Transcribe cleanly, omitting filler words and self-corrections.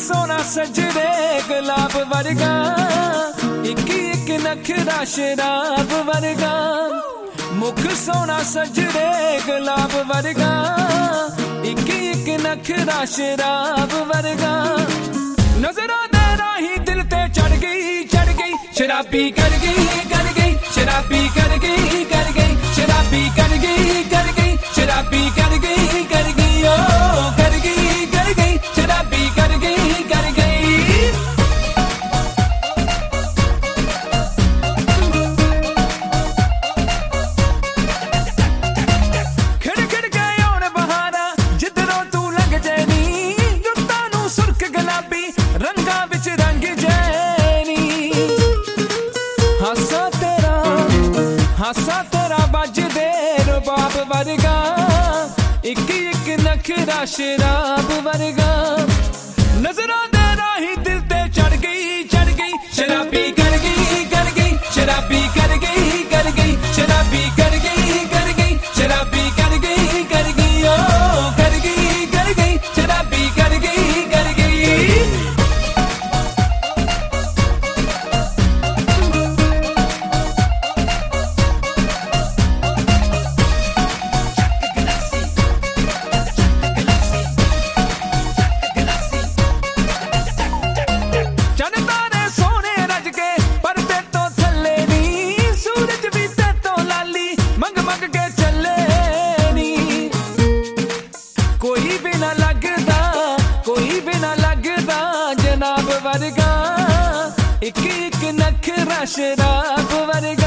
सोना सजरे गुलाब वर्गा एक नखरा शराब वर्गा मुख सोना सजरे गुलाब वर्गा एक नखरा शराब वर्गा नजरा दे राही दिल ते चढ़ गई शराबी कर गई शराबी कर गई शराबी कर गई शराबी कर गई ओ कर गई शराबी कर गई खिड़ खिड़ गए और बहारा जिधरों तू लग जैनी रुत्तां नूं सुर्ख गुलाबी रंगां विच रंग जैनी हासा तेरा बजदे रुबाब वर्गा एक नखरा शराब वर्गा नजरा दे राही दिल ते चढ़ गई शराबी कर गई शराबी कर गई शराबी कर गई शराबी कर गई ओ कर गई शराबी कर गई जनाब वर्गा एक नखरा शराब वर्गा